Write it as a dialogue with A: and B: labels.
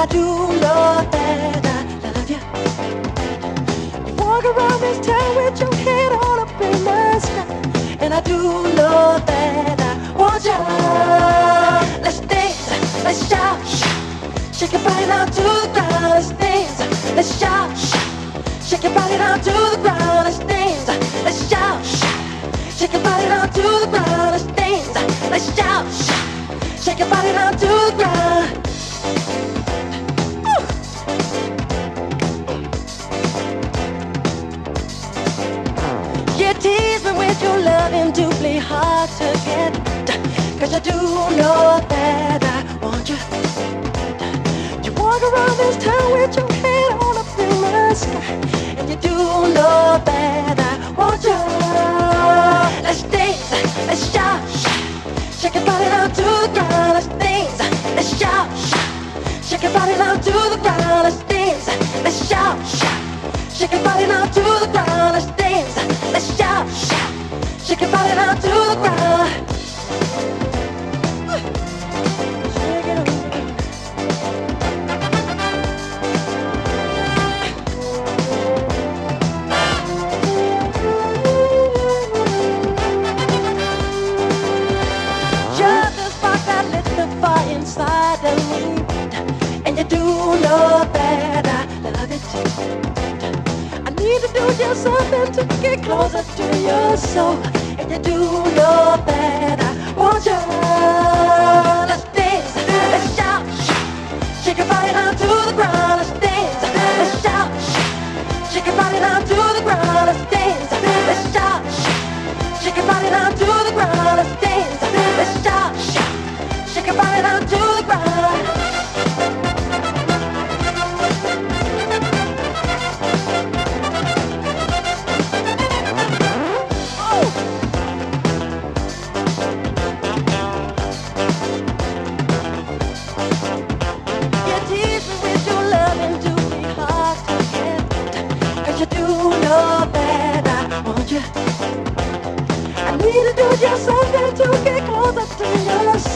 A: I do know that I love you. You walk around this town with your head all up in the sky, and I do know that I want you. Let's dance, let's shout, shake your body down to the ground. Let's dance, let's shout, shake your body down to the ground. Let's dance, let's shout, shake your body down to the ground. Let's dance, let's shout, shake your body down to the ground. You tease me with your loving doubly hard to get, 'cause I do know that I want you. You walk around this town with your head all up in the sky, and you do know that I want you. Let's dance, let's shout, shake your body down to the ground. Let's dance, let's shout, shake your body down to the ground. Let's dance, let's shout, shake your body down to the ground. Let's dance, let's shout, shake your body down to the ground. Shake it on. You're the spark that lit the fire inside of me, and you do know that I love it. I need to do just something to get closer to your soul, and you do know that I want you. Let's dance, let's shout, shake your body down to the ground. Let's dance, let's shout, shake your body down to the ground. Let's dance, let's shout, shake your body down to the ground. Let's dance, let's shout, shake your body down to the ground. You tease me with your loving to be hard to get, 'cause you do know that I want you. I need to do just something to get closer to your